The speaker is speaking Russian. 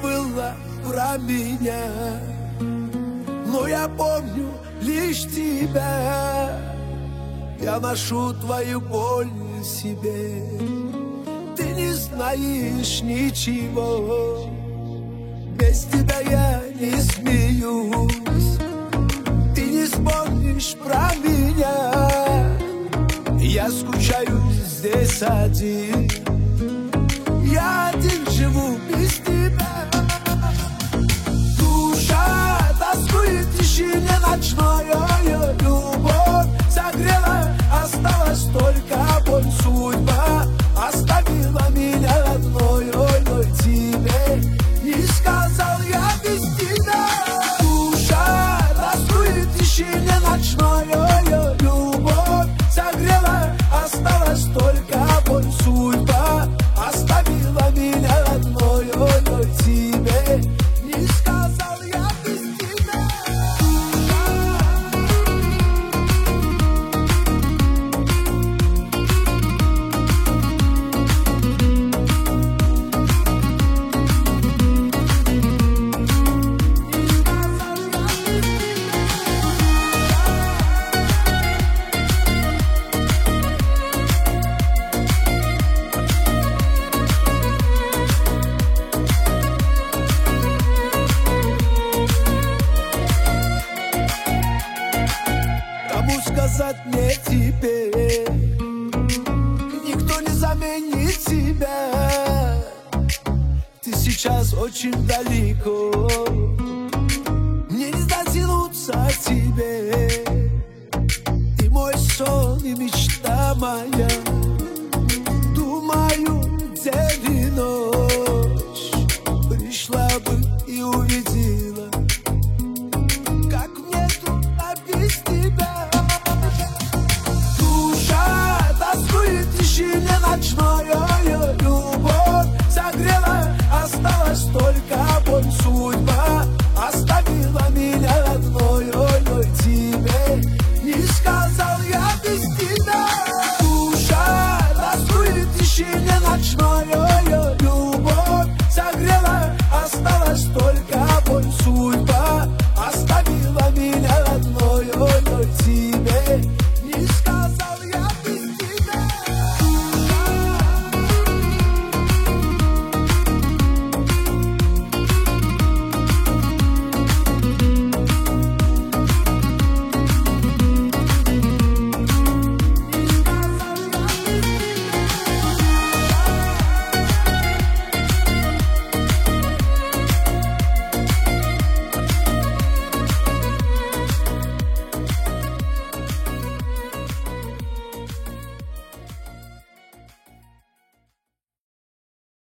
забыла про меня, но я помню лишь тебя. Я ношу твою боль в себе. Ты не знаешь ничего. Без тебя я не смеюсь. Ты не вспомнишь про меня. Я скучаю здесь один. Я один живу без тебя. Душа тоскует в тишине ночной. Любовь согрела, осталась только боль. Судьба оставила меня одной. Ой, тебе не сказал я без тебя. Душа тоскует в тишине ночной. Любовь согрела, осталась только боль. Судьба оставила меня одной. Ой, тебе не сказал я без тебя. Кому сказать мне теперь? Никто не заменит тебя. Ты сейчас очень далеко. Мне не дотянуться к тебе. Ты мой сон и мечта моя. Думаю, день и ночь. Пришла бы и увидела, как мне трудно без тебя. Душа тоскует в тишине ночной. Любовь согрела, осталась только боль. Судьба оставила меня одной. Ой, тебе не сказал я без тебя. Душа тоскует в тишине ночной. Любовь согрела, осталась только боль. Судьба оставила меня одной. Ой, тебе